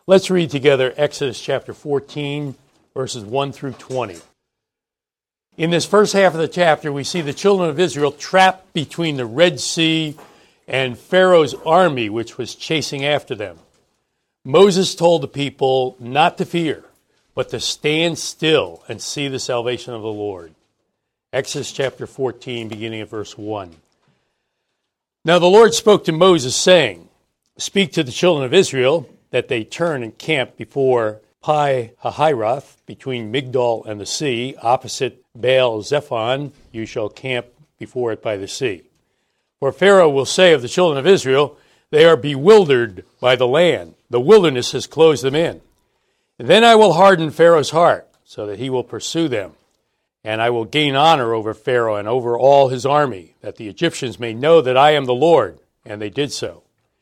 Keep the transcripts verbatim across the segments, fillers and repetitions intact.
Let's read together Exodus chapter fourteen, verses one through twenty. In this first half of the chapter, we see the children of Israel trapped between the Red Sea and Pharaoh's army, which was chasing after them. Moses told the people not to fear, but to stand still and see the salvation of the Lord. Exodus chapter fourteen, beginning at verse one. Now the Lord spoke to Moses, saying, "Speak to the children of Israel, that they turn and camp before Pi-hahiroth, between Migdol and the sea, opposite Baal-zephon. You shall camp before it by the sea. For Pharaoh will say of the children of Israel, they are bewildered by the land. The wilderness has closed them in. Then I will harden Pharaoh's heart, so that he will pursue them. And I will gain honor over Pharaoh and over all his army, that the Egyptians may know that I am the Lord." And they did so.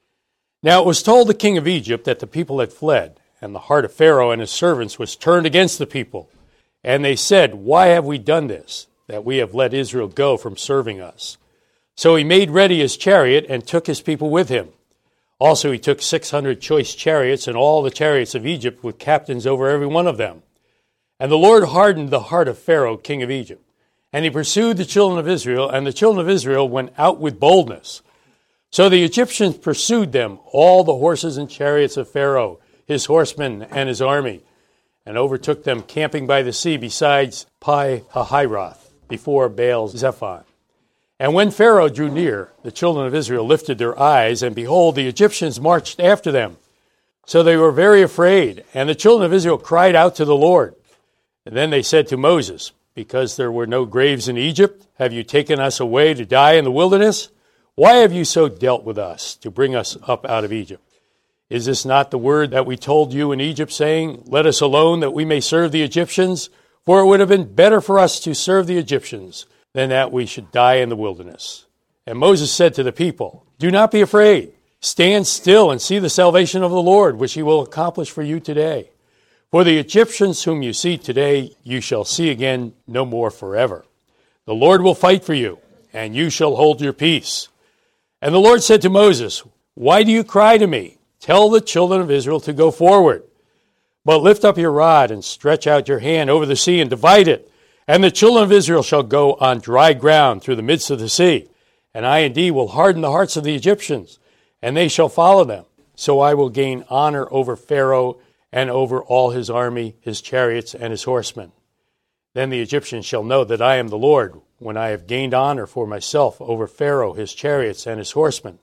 Now it was told the king of Egypt that the people had fled, and the heart of Pharaoh and his servants was turned against the people. And they said, "Why have we done this, that we have let Israel go from serving us?" So he made ready his chariot and took his people with him. Also he took six hundred choice chariots and all the chariots of Egypt with captains over every one of them. And the Lord hardened the heart of Pharaoh, king of Egypt. And he pursued the children of Israel, and the children of Israel went out with boldness. So the Egyptians pursued them, all the horses and chariots of Pharaoh, his horsemen and his army, and overtook them camping by the sea besides Pi-hahiroth, before Baal-zephon. And when Pharaoh drew near, the children of Israel lifted their eyes, and behold, the Egyptians marched after them. So they were very afraid, and the children of Israel cried out to the Lord. And then they said to Moses, "Because there were no graves in Egypt, have you taken us away to die in the wilderness? Why have you so dealt with us, to bring us up out of Egypt? Is this not the word that we told you in Egypt, saying, 'Let us alone, that we may serve the Egyptians'? For it would have been better for us to serve the Egyptians than that we should die in the wilderness." And Moses said to the people, "Do not be afraid. Stand still and see the salvation of the Lord, which he will accomplish for you today. For the Egyptians whom you see today, you shall see again no more forever. The Lord will fight for you, and you shall hold your peace." And the Lord said to Moses, "Why do you cry to me? Tell the children of Israel to go forward. But lift up your rod and stretch out your hand over the sea and divide it. And the children of Israel shall go on dry ground through the midst of the sea. And I indeed will harden the hearts of the Egyptians, and they shall follow them. So I will gain honor over Pharaoh and over all his army, his chariots, and his horsemen. Then the Egyptians shall know that I am the Lord, when I have gained honor for myself over Pharaoh, his chariots, and his horsemen."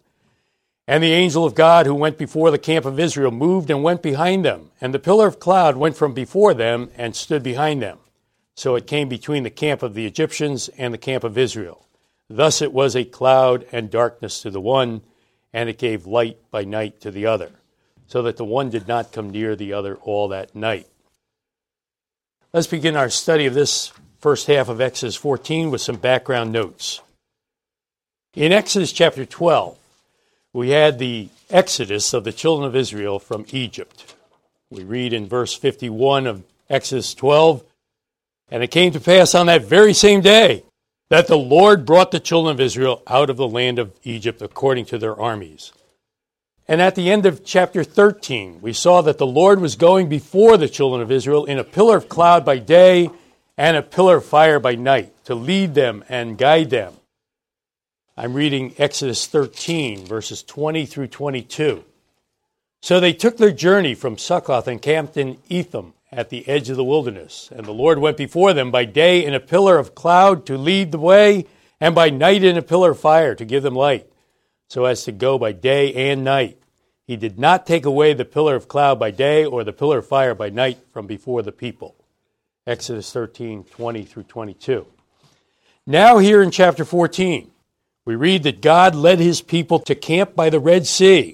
And the angel of God who went before the camp of Israel moved and went behind them, and the pillar of cloud went from before them and stood behind them. So it came between the camp of the Egyptians and the camp of Israel. Thus it was a cloud and darkness to the one, and it gave light by night to the other, so that the one did not come near the other all that night. Let's begin our study of this first half of Exodus fourteen with some background notes. In Exodus chapter twelve, we had the exodus of the children of Israel from Egypt. We read in verse fifty-one of Exodus twelve, "And it came to pass on that very same day that the Lord brought the children of Israel out of the land of Egypt according to their armies." And at the end of chapter thirteen, we saw that the Lord was going before the children of Israel in a pillar of cloud by day and a pillar of fire by night to lead them and guide them. I'm reading Exodus thirteen, verses twenty through twenty-two. "So they took their journey from Succoth and camped in Etham at the edge of the wilderness. And the Lord went before them by day in a pillar of cloud to lead the way, and by night in a pillar of fire to give them light, so as to go by day and night. He did not take away the pillar of cloud by day or the pillar of fire by night from before the people." Exodus thirteen, twenty through twenty-two. Now here in chapter fourteen, we read that God led his people to camp by the Red Sea.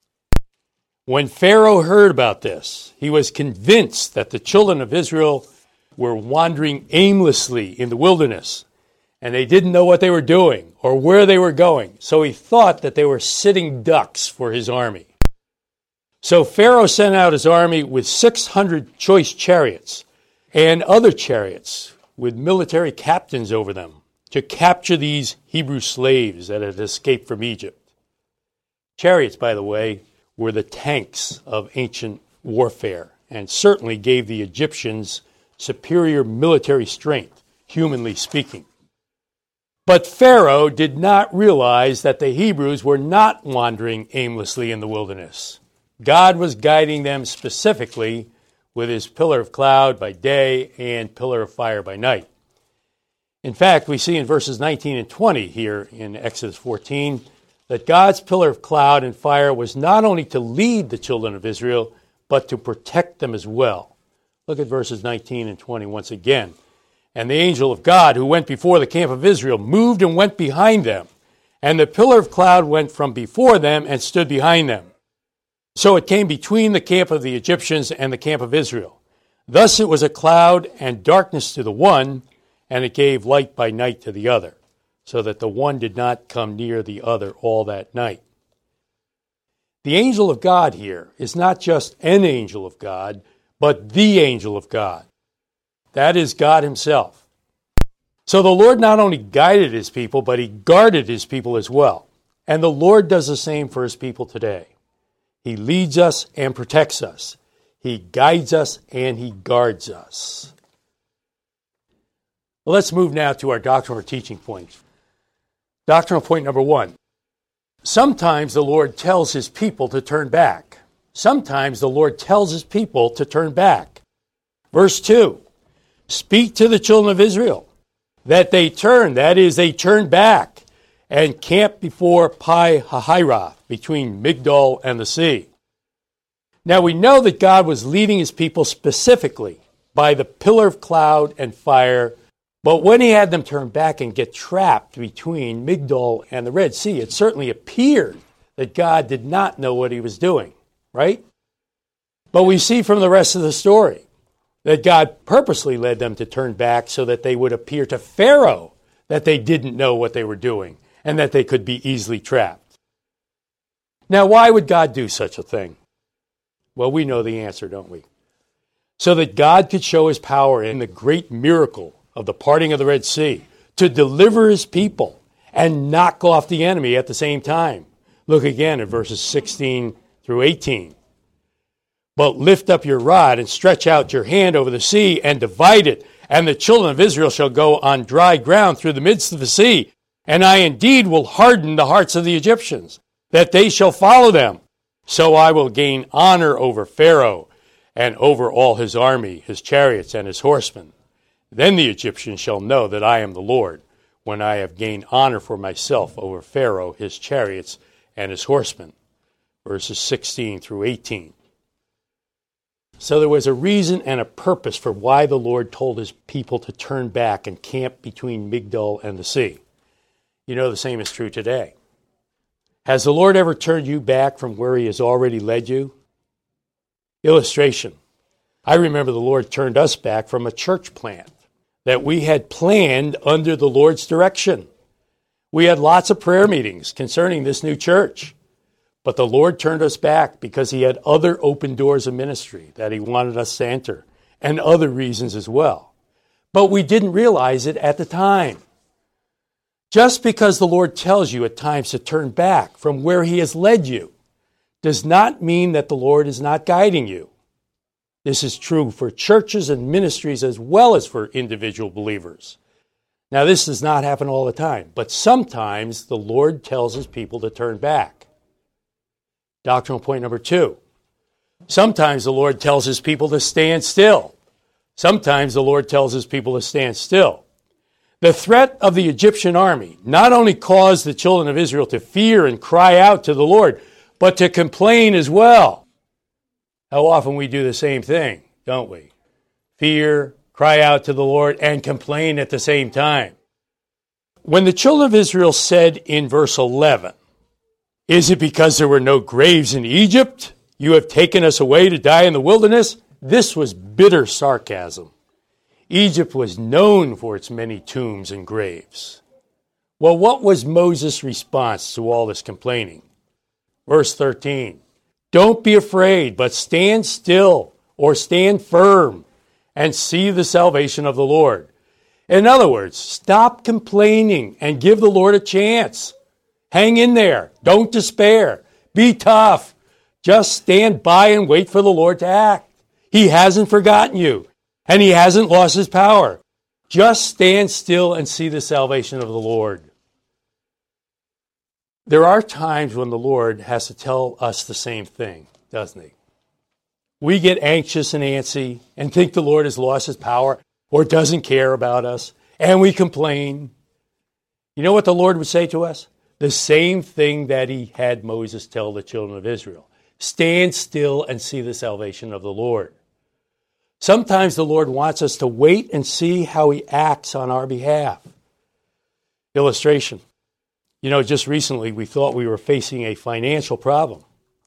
When Pharaoh heard about this, he was convinced that the children of Israel were wandering aimlessly in the wilderness, and they didn't know what they were doing or where they were going. So he thought that they were sitting ducks for his army. So Pharaoh sent out his army with six hundred choice chariots and other chariots with military captains over them to capture these Hebrew slaves that had escaped from Egypt. Chariots, by the way, were the tanks of ancient warfare and certainly gave the Egyptians superior military strength, humanly speaking. But Pharaoh did not realize that the Hebrews were not wandering aimlessly in the wilderness. God was guiding them specifically with his pillar of cloud by day and pillar of fire by night. In fact, we see in verses nineteen and twenty here in Exodus fourteen that God's pillar of cloud and fire was not only to lead the children of Israel, but to protect them as well. Look at verses nineteen and twenty once again. And the angel of God who went before the camp of Israel moved and went behind them. And the pillar of cloud went from before them and stood behind them. So it came between the camp of the Egyptians and the camp of Israel. Thus it was a cloud and darkness to the one, and it gave light by night to the other, so that the one did not come near the other all that night. The angel of God here is not just an angel of God, but the angel of God. That is God himself. So the Lord not only guided his people, but he guarded his people as well. And the Lord does the same for his people today. He leads us and protects us. He guides us and he guards us. Well, let's move now to our doctrinal teaching points. Doctrinal point number one. Sometimes the Lord tells his people to turn back. Sometimes the Lord tells his people to turn back. Verse two. Speak to the children of Israel that they turn, that is, they turn back and camp before Pi Hahiroth, between Migdol and the sea. Now we know that God was leading his people specifically by the pillar of cloud and fire, but when he had them turn back and get trapped between Migdol and the Red Sea, it certainly appeared that God did not know what he was doing, right? But we see from the rest of the story that God purposely led them to turn back so that they would appear to Pharaoh that they didn't know what they were doing and that they could be easily trapped. Now, why would God do such a thing? Well, we know the answer, don't we? So that God could show his power in the great miracle of the parting of the Red Sea, to deliver his people and knock off the enemy at the same time. Look again at verses sixteen through eighteen. But lift up your rod and stretch out your hand over the sea and divide it, and the children of Israel shall go on dry ground through the midst of the sea. And I indeed will harden the hearts of the Egyptians, that they shall follow them. So I will gain honor over Pharaoh and over all his army, his chariots, and his horsemen. Then the Egyptians shall know that I am the Lord, when I have gained honor for myself over Pharaoh, his chariots, and his horsemen. Verses sixteen through eighteen. So there was a reason and a purpose for why the Lord told his people to turn back and camp between Migdol and the sea. You know, the same is true today. Has the Lord ever turned you back from where he has already led you? Illustration. I remember the Lord turned us back from a church plant that we had planned under the Lord's direction. We had lots of prayer meetings concerning this new church. But the Lord turned us back because he had other open doors of ministry that he wanted us to enter, and other reasons as well. But we didn't realize it at the time. Just because the Lord tells you at times to turn back from where he has led you does not mean that the Lord is not guiding you. This is true for churches and ministries as well as for individual believers. Now, this does not happen all the time, but sometimes the Lord tells his people to turn back. Doctrinal point number two. Sometimes the Lord tells his people to stand still. Sometimes the Lord tells his people to stand still. The threat of the Egyptian army not only caused the children of Israel to fear and cry out to the Lord, but to complain as well. How often we do the same thing, don't we? Fear, cry out to the Lord, and complain at the same time. When the children of Israel said in verse eleven, "Is it because there were no graves in Egypt? You have taken us away to die in the wilderness?" This was bitter sarcasm. Egypt was known for its many tombs and graves. Well, what was Moses' response to all this complaining? Verse thirteen, "Don't be afraid, but stand still or stand firm and see the salvation of the Lord." In other words, stop complaining and give the Lord a chance. Hang in there. Don't despair. Be tough. Just stand by and wait for the Lord to act. He hasn't forgotten you, and he hasn't lost his power. Just stand still and see the salvation of the Lord. There are times when the Lord has to tell us the same thing, doesn't he? We get anxious and antsy and think the Lord has lost his power or doesn't care about us, and we complain. You know what the Lord would say to us? The same thing that he had Moses tell the children of Israel. Stand still and see the salvation of the Lord. Sometimes the Lord wants us to wait and see how he acts on our behalf. Illustration. You know, just recently we thought we were facing a financial problem,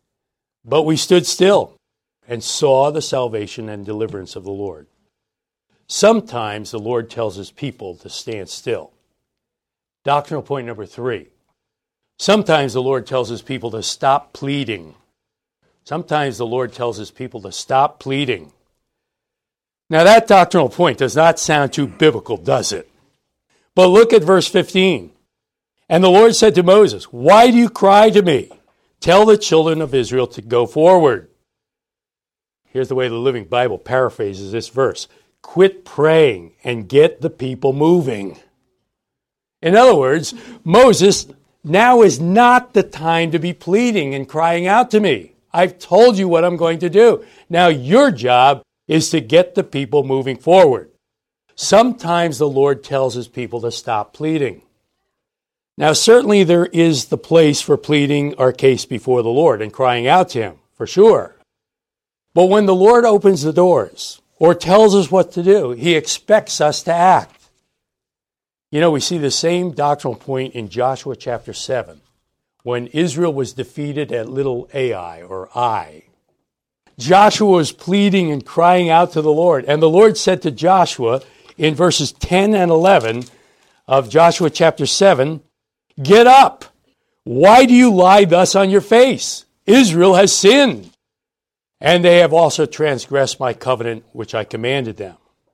but we stood still and saw the salvation and deliverance of the Lord. Sometimes the Lord tells his people to stand still. Doctrinal point number three. Sometimes the Lord tells his people to stop pleading. Sometimes the Lord tells his people to stop pleading. Now that doctrinal point does not sound too biblical, does it? But look at verse fifteen. And the Lord said to Moses, "Why do you cry to me? Tell the children of Israel to go forward." Here's the way the Living Bible paraphrases this verse. Quit praying and get the people moving. In other words, Moses, now is not the time to be pleading and crying out to me. I've told you what I'm going to do. Now your job is to get the people moving forward. Sometimes the Lord tells his people to stop pleading. Now certainly there is the place for pleading our case before the Lord and crying out to him, for sure. But when the Lord opens the doors or tells us what to do, he expects us to act. You know, we see the same doctrinal point in Joshua chapter seven, when Israel was defeated at Little Ai, or Ai. Joshua was pleading and crying out to the Lord, and the Lord said to Joshua in verses ten and eleven of Joshua chapter seven, "Get up! Why do you lie thus on your face? Israel has sinned, and they have also transgressed my covenant which I commanded them."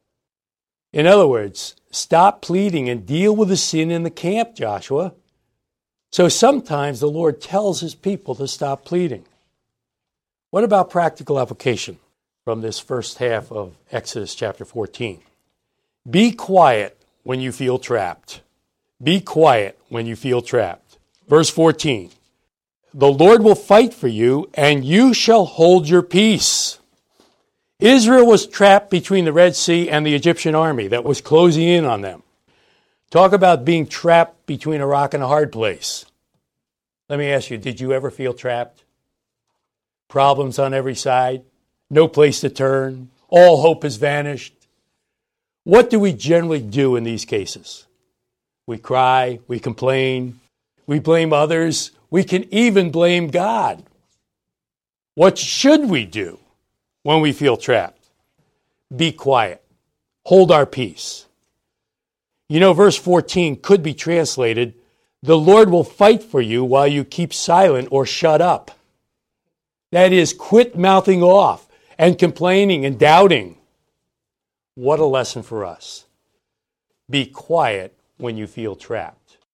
In other words, stop pleading and deal with the sin in the camp, Joshua. So sometimes the Lord tells his people to stop pleading. What about practical application from this first half of Exodus chapter fourteen? Be quiet when you feel trapped. Be quiet when you feel trapped. Verse fourteen, the Lord will fight for you, and you shall hold your peace. Israel was trapped between the Red Sea and the Egyptian army that was closing in on them. Talk about being trapped between a rock and a hard place. Let me ask you, did you ever feel trapped? Problems on every side, no place to turn, all hope has vanished. What do we generally do in these cases? We cry, we complain, we blame others, we can even blame God. What should we do when we feel trapped? Be quiet. Hold our peace. You know, verse fourteen could be translated, the Lord will fight for you while you keep silent or shut up. That is, quit mouthing off and complaining and doubting. What a lesson for us. Be quiet when you feel trapped.